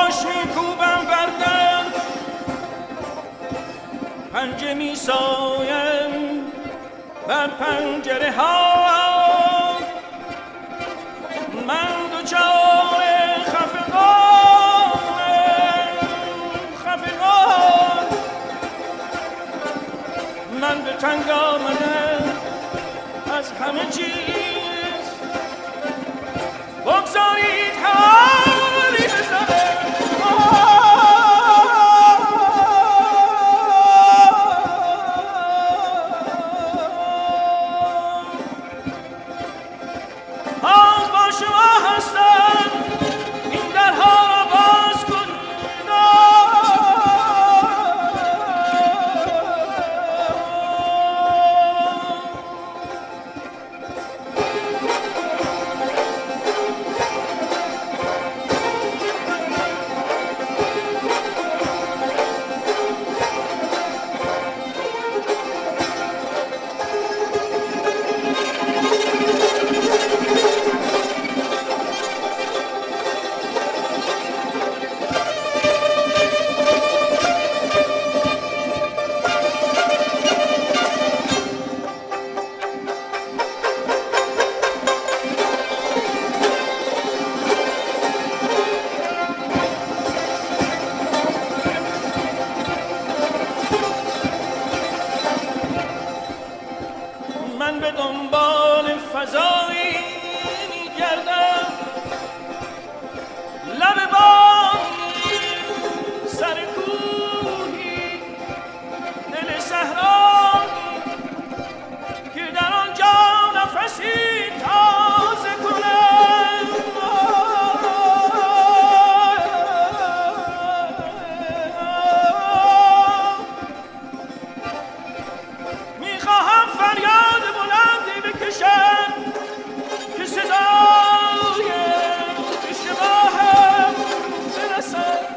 ماش میکوبم بردم پنجه میسایم بر پنجره ها من دوچار خفقان من به تنگ آمدم از همه چیز بگذارید حالی بزنم باز با شما هستم این درها را باز کنید من به دنبال فضایی میگردم لب بانی سر کوهی دل صحرایی که در آنجا نفسی تازه کنم میخواهم فریاد بلندی بکشم که صدای به شما هم برسد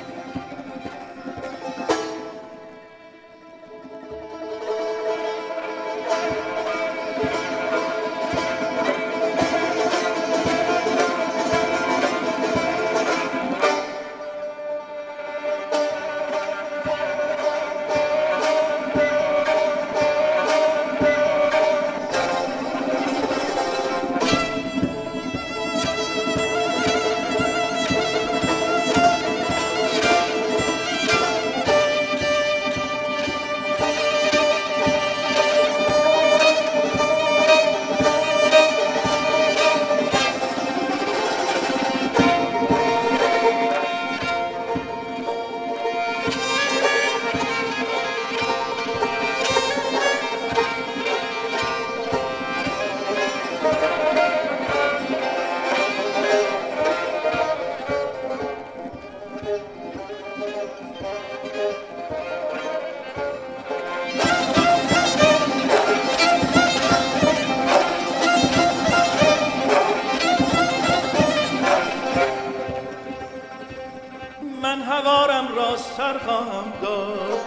من هوارم را سر خواهم داد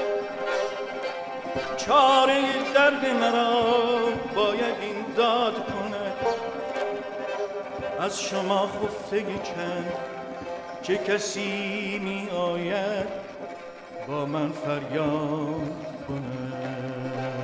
چاره درد مرا باید این داد کند از شما خفتگی چند چه کسی می آید با من فریاد کند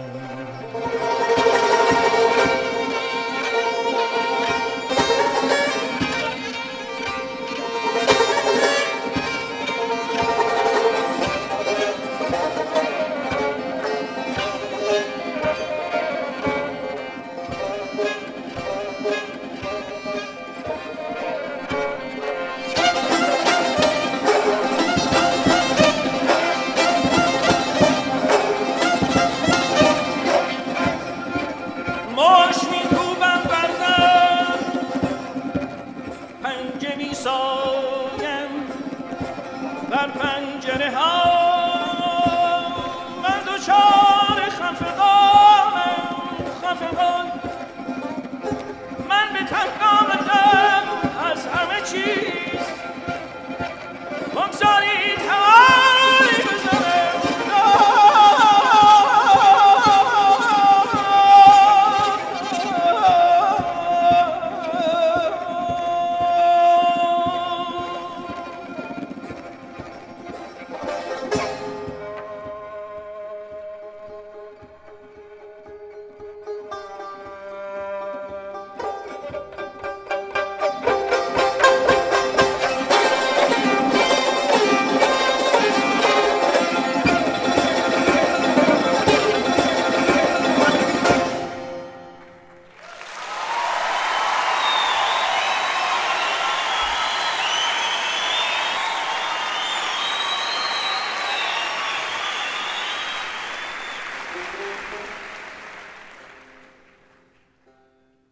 ماش میکوبم بردم پنجه میسایم بر پنجره ها